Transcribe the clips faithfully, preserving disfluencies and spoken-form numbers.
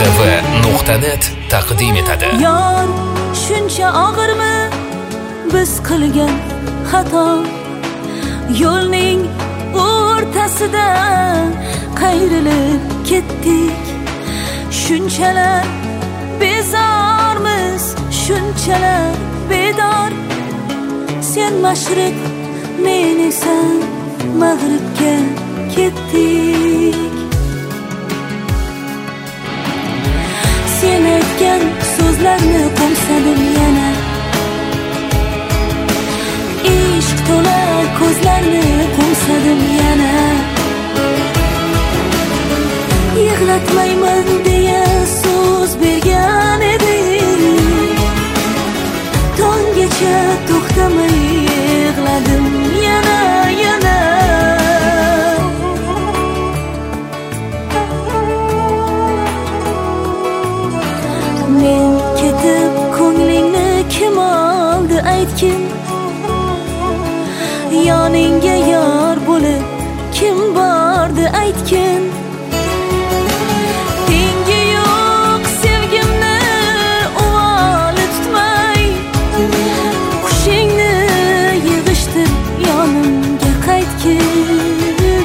mustv nuqta net taqdim etadi. Yor shuncha og'irmi biz qilgan xato? Yo'lning o'rtasida qayrilib ketdik. Shunchalar bezormiz, shunchalar bedor. Sen mashriq, men esa mag'ribga ketdik. Sen aytgan so'zlarni qo'msadim yana. Ishq to'la ko'zlarni qo'msadim yana. Yig'latmayman deya so'z bergan edim. Tonggacha to'xtamay yig'ladim yana yana. Men ketib ko'nglingni kim oldi aytgin? Yoningga yor bo'lib kim bordi aytgin? Tengi yo'q sevgimni uvoli tutmay, qushingni yig'ishtir yonimga qaytgin.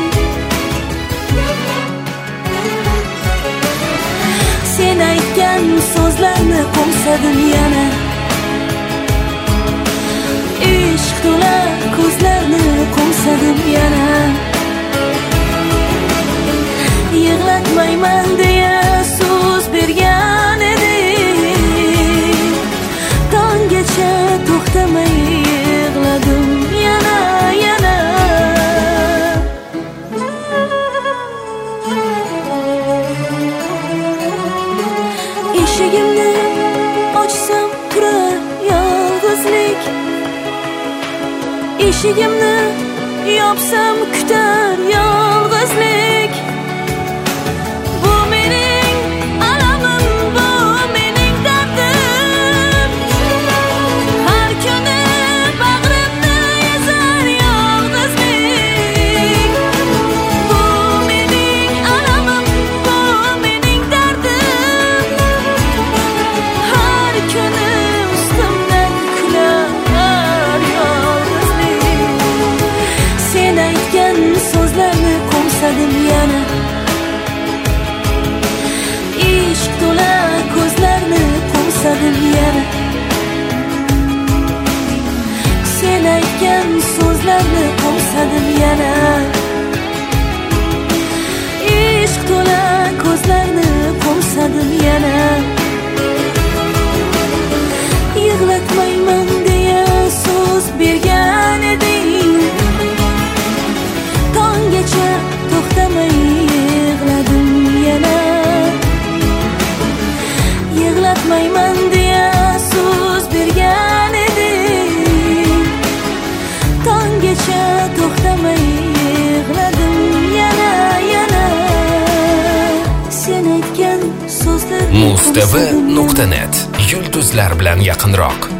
Sen aytgan so'zlarni qo'msadim yana. Ishq to'la ko'zlarni qo'msadim yana. Yig'latmayman deya so'z bergan edim. Tonggacha to'xtamay yig'ladim yana yana. Eshigimni ochsam turar yolg'izlik. Eshigimni yopsam kutar yolg'izlik. Bu mening alamim, bu mening dardim. Har kuni bag'rimni ezar yolg'izlik. Bu mening alamim, bu mening dardim. Har kuni ustimdan kular yolg'izlik. Sen aytgan so'zlarni qo'msadim yana. Ishq to'la ko'zlarni qo'msadim yana. Sen aytgan so'zlarni qo'msadim yana. Ishq to'la ko'zlarni qo'msadim yana. Yig'latmayman deya so'z bergan edim. Tonggacha to'xtamay yig'ladim yana. Yig'latmayman deya so'z bergan edim. Tonggacha to'xtamay yig'ladim yana yana. Sen aytgan so'zlarni mustv nuqta net yulduzlar bilan yaqinroq.